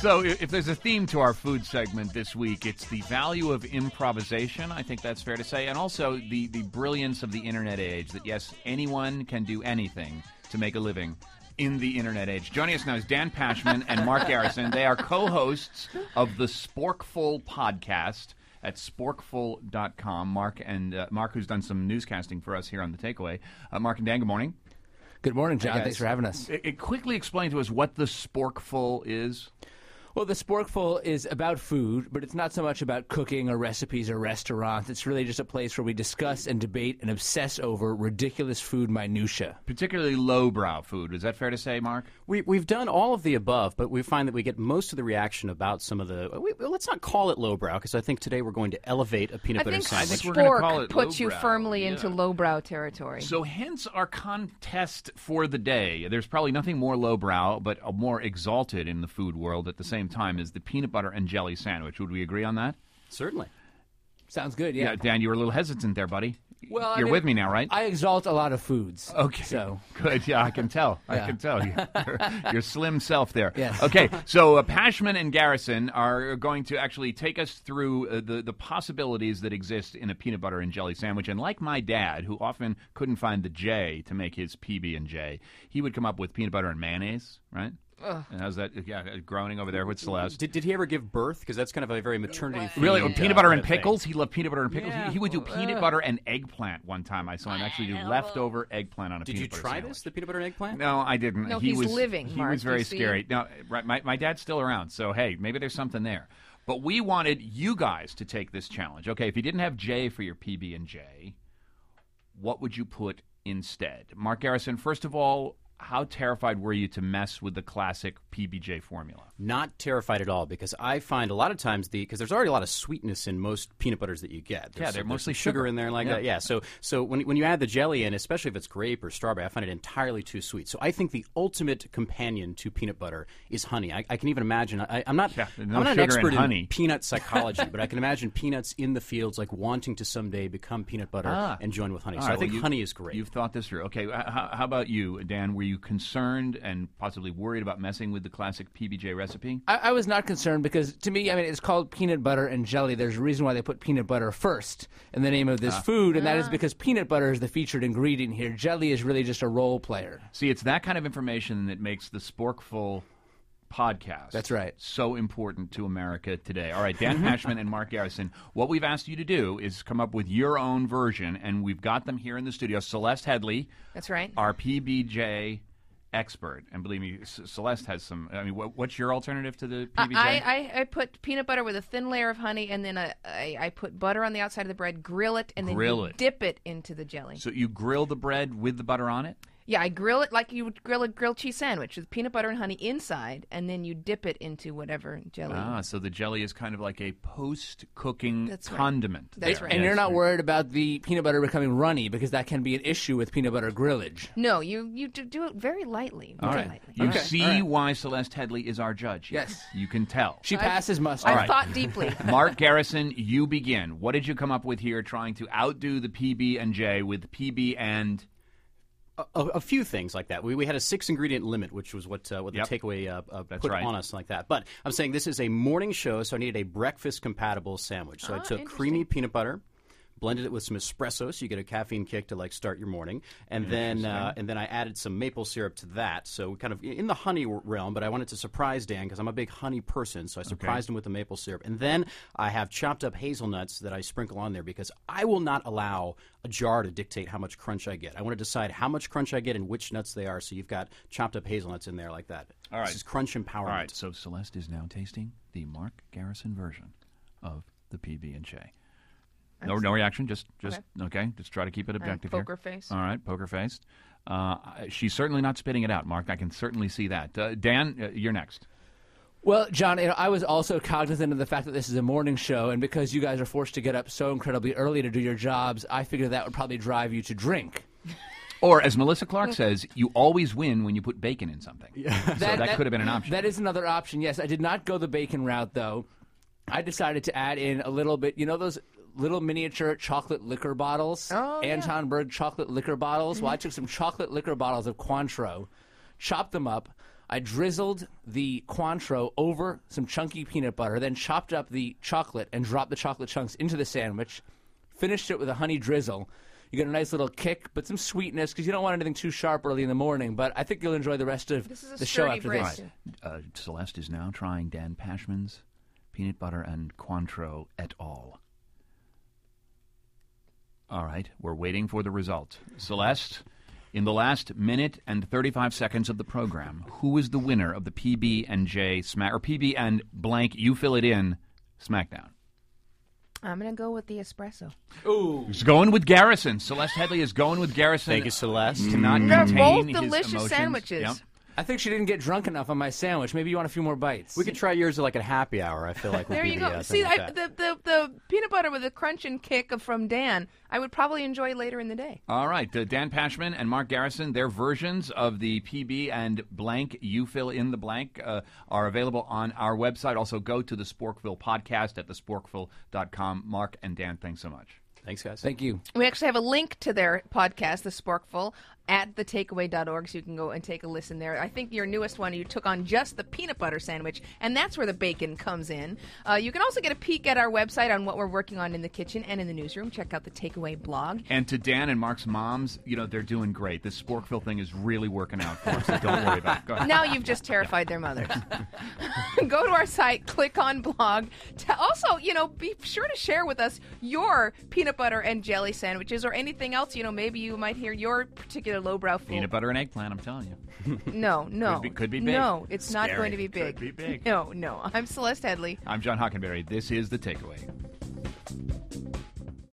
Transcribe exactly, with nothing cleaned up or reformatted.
So if if there's a theme to our food segment this week, it's the value of improvisation. I think that's fair to say. And also the, the brilliance of the internet age, that, yes, anyone can do anything to make a living in the internet age. Joining us now is Dan Pashman and Mark Garrison. They are co-hosts of the Sporkful podcast at sporkful dot com. Mark, and uh, Mark, who's done some newscasting for us here on The Takeaway. Uh, Mark and Dan, good morning. Good morning, John. Hey, Thanks for having us. It, it quickly explain to us what the Sporkful is. Well, the Sporkful is about food, but it's not so much about cooking or recipes or restaurants. It's really just a place where we discuss and debate and obsess over ridiculous food minutia. Particularly lowbrow food. Is that fair to say, Mark? We, we've done all of the above, but we find that we get most of the reaction about some of the... We, well, let's not call it lowbrow, because I think today we're going to elevate a peanut I butter think sandwich. I think we're gonna call it puts you lowbrow. firmly Yeah. into lowbrow territory. So hence our contest for the day. There's probably nothing more lowbrow, but more exalted in the food world at the same time is the peanut butter and jelly sandwich. Would we agree on that? Certainly. Sounds good, yeah. Yeah, Dan, you were a little hesitant there, buddy. Well, I You're mean, with me now, right? I exalt a lot of foods. Okay. So. Good. Yeah, I can tell. I Yeah. can tell. Your, your slim self there. Yes. Okay. So uh, Pashman and Garrison are going to actually take us through uh, the, the possibilities that exist in a peanut butter and jelly sandwich. And like my dad, who often couldn't find the J to make his P B and J, he would come up with peanut butter and mayonnaise, right? Ugh. And how's that? Yeah, groaning over there with Celeste. Did, did he ever give birth? Because that's kind of a very maternity thing. Really? Oh, peanut butter and pickles? Thing. He loved peanut butter and pickles. Yeah. He, he would do peanut butter and eggplant one time. I saw him actually do leftover eggplant on a Did peanut you butter try sandwich. this, the peanut butter and eggplant? No, I didn't. No, he he's was living, He Mark, was very you see? scary. No, right, my, my dad's still around, so hey, maybe there's something there. But we wanted you guys to take this challenge. Okay, if you didn't have J for your P B and J, what would you put instead? Mark Garrison, first of all, how terrified were you to mess with the classic P B J formula? Not terrified at all, because I find a lot of times the because there's already a lot of sweetness in most peanut butters that you get. There's Yeah, they're some- mostly there's some sugar sugar. in there like Yeah. that. Yeah, so so when when you add the jelly in, especially if it's grape or strawberry, I find it entirely too sweet. So I think the ultimate companion to peanut butter is honey. I, I can even imagine. I, I'm not Yeah, no I'm not an sugar expert in honey. peanut psychology, but I can imagine peanuts in the fields like wanting to someday become peanut butter Ah. and join with honey. All So right, I think well, you- honey is great. You've thought this through. Okay, h- how, how about you, Dan? Were you concerned and possibly worried about messing with the classic P B J recipe? I, I was not concerned because, to me, I mean, it's called peanut butter and jelly. There's a reason why they put peanut butter first in the name of this food, and that is because peanut butter is the featured ingredient here. Jelly is really just a role player. See, it's that kind of information that makes the Sporkful podcast That's right. so important to America today. All right, Dan Pashman and Mark Garrison, what we've asked you to do is come up with your own version, and we've got them here in the studio. Celeste Headley, That's right. our P B J expert, and believe me, C- Celeste has some. I mean, what, what's your alternative to the P B J? I, I, I put peanut butter with a thin layer of honey, and then I, I, I put butter on the outside of the bread, grill it, and then Grill you it. dip it into the jelly. So you grill the bread with the butter on it? Yeah, I grill it like you would grill a grilled cheese sandwich with peanut butter and honey inside, and then you dip it into whatever jelly. Ah, so the jelly is kind of like a post-cooking That's right. condiment. That's there. right. And you're Yes. not worried about the peanut butter becoming runny because that can be an issue with peanut butter grillage. No, you, you do do it very lightly. All Very right. lightly. You Okay. see All right. why Celeste Headley is our judge. here. Yes. You can tell. She I've- passes muster. I've right. thought deeply. Mark Garrison, you begin. What did you come up with here trying to outdo the P B and J with P B and... A, a, a few things like that. We, we had a six ingredient limit, which was what uh, what the Yep. takeaway uh, uh, That's put right. on us like that. But I'm saying this is a morning show, so I needed a breakfast compatible sandwich. So I Ah, took interesting. creamy peanut butter, blended it with some espresso, so you get a caffeine kick to like start your morning, and then uh, and then I added some maple syrup to that. So kind of in the honey realm, but I wanted to surprise Dan because I'm a big honey person, so I surprised him with the maple syrup. And then I have chopped up hazelnuts that I sprinkle on there because I will not allow a jar to dictate how much crunch I get. I want to decide how much crunch I get and which nuts they are. So you've got chopped up hazelnuts in there like that. All right. This is crunch empowerment. All right, so Celeste is now tasting the Mark Garrison version of the P B and J. No, no reaction. Just, just okay. okay. Just try to keep it objective here. poker face. All right, poker faced. Uh, she's certainly not spitting it out, Mark. I can certainly see that. Uh, Dan, uh, you're next. Well, John, you know, I was also cognizant of the fact that this is a morning show, and because you guys are forced to get up so incredibly early to do your jobs, I figured that would probably drive you to drink. Or, as Melissa Clark says, you always win when you put bacon in something. That, so that, could have been an option. That is another option, yes. I did not go the bacon route, though. I decided to add in a little bit, you know those little miniature chocolate liquor bottles? Oh, yeah. Anton Berg chocolate liquor bottles? Well, I took some chocolate liquor bottles of Cointreau, chopped them up, I drizzled the Cointreau over some chunky peanut butter, then chopped up the chocolate and dropped the chocolate chunks into the sandwich, finished it with a honey drizzle. You get a nice little kick, but some sweetness, because you don't want anything too sharp early in the morning. But I think you'll enjoy the rest of This is a the show sturdy after break. this. Uh, Celeste is now trying Dan Pashman's peanut butter and Cointreau et al. All right, we're waiting for the result. Celeste, in the last minute and thirty-five seconds of the program, who is the winner of the P B and J Smack, or P B and blank, you fill it in, SmackDown? I'm going to go with the espresso. He's going with Garrison. Celeste Headley is going with Garrison. Thank you, Celeste. Cannot They're contain both his delicious emotions. sandwiches. Yep. I think she didn't get drunk enough on my sandwich. Maybe you want a few more bites. We could try yours like at happy hour. I feel like would There be you the, go. uh, See, thing with I, that. the, the the peanut butter with the crunch and kick of- from Dan, I would probably enjoy later in the day. All right, uh, Dan Pashman and Mark Garrison, their versions of the P B and blank, you fill in the blank, uh, are available on our website. Also, go to the Sporkville podcast at the sporkville dot com. Mark and Dan, thanks so much. Thanks, guys. Thank you. We actually have a link to their podcast, The Sporkful, at the takeaway dot org, so you can go and take a listen there. I think your newest one, you took on just the peanut butter sandwich, and that's where the bacon comes in. Uh, you can also get a peek at our website on what we're working on in the kitchen and in the newsroom. Check out the Takeaway blog. And to Dan and Mark's moms, you know, they're doing great. This Sporkville thing is really working out for us, so don't worry about it. Go ahead. Now you've just terrified their mothers. Go to our site, click on blog. T- also, you know, be sure to share with us your peanut butter and jelly sandwiches or anything else. You know, maybe you might hear your particular lowbrow food. Peanut butter and eggplant, I'm telling you. No, no. Could be- could be big. No, it's not Scary. going to be big. Could be big. No, no. I'm Celeste Headley. I'm John Hockenberry. This is The Takeaway.